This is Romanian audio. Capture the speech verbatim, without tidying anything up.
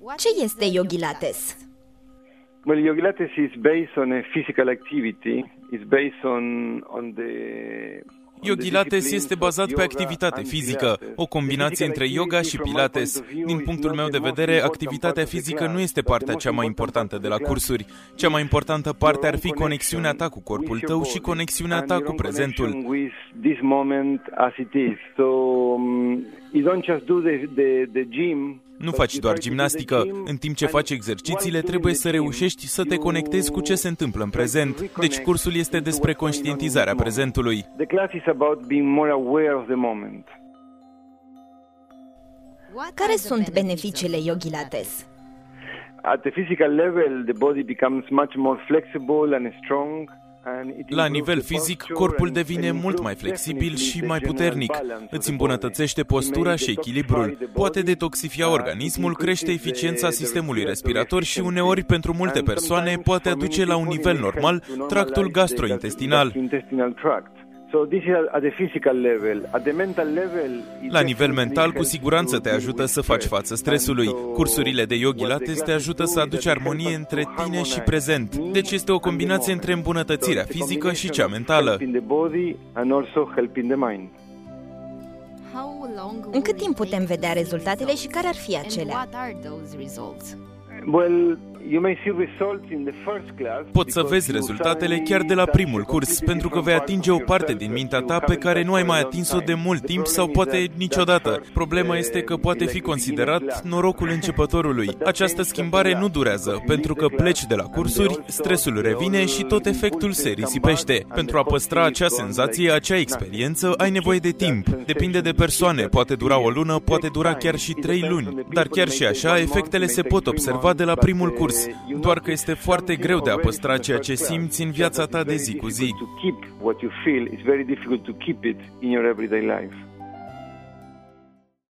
Ce este Yogi Lattes? Well, Yogi Lattes is based on a physical activity. It's based on on the Yogi Lattes este bazat pe activitate fizică, o combinație între yoga și pilates. Din punctul meu de vedere, activitatea fizică nu este partea cea mai importantă de la cursuri. Cea mai importantă parte ar fi conexiunea ta cu corpul tău și conexiunea ta cu prezentul. Nu faci doar gimnastică. În timp ce faci exercițiile, trebuie să reușești să te conectezi cu ce se întâmplă în prezent. Deci cursul este despre conștientizarea prezentului. Care sunt beneficiile Yogi Lattes? At the physical level, the body becomes much more flexible and strong. La nivel fizic, corpul devine mult mai flexibil și mai puternic. Îți îmbunătățește postura și echilibrul. Poate detoxifia organismul, crește eficiența sistemului respirator și uneori, pentru multe persoane, poate aduce la un nivel normal tractul gastrointestinal. La nivel mental, cu siguranță te ajută să faci față stresului. Cursurile de Yogi Lattes te ajută să aduci armonie între tine și prezent. Deci este o combinație între îmbunătățirea fizică și cea mentală. În cât timp putem vedea rezultatele și care ar fi acelea? Poți să vezi rezultatele chiar de la primul curs, pentru că vei atinge o parte din mintea ta pe care nu ai mai atins-o de mult timp sau poate niciodată. Problema este că poate fi considerat norocul începătorului. Această schimbare nu durează, pentru că pleci de la cursuri, stresul revine și tot efectul se risipește. Pentru a păstra acea senzație, acea experiență, ai nevoie de timp. Depinde de persoane, poate dura o lună, poate dura chiar și trei luni. Dar chiar și așa, efectele se pot observa de la primul curs. Doar că este foarte greu de a păstra ceea ce simți în viața ta de zi cu zi.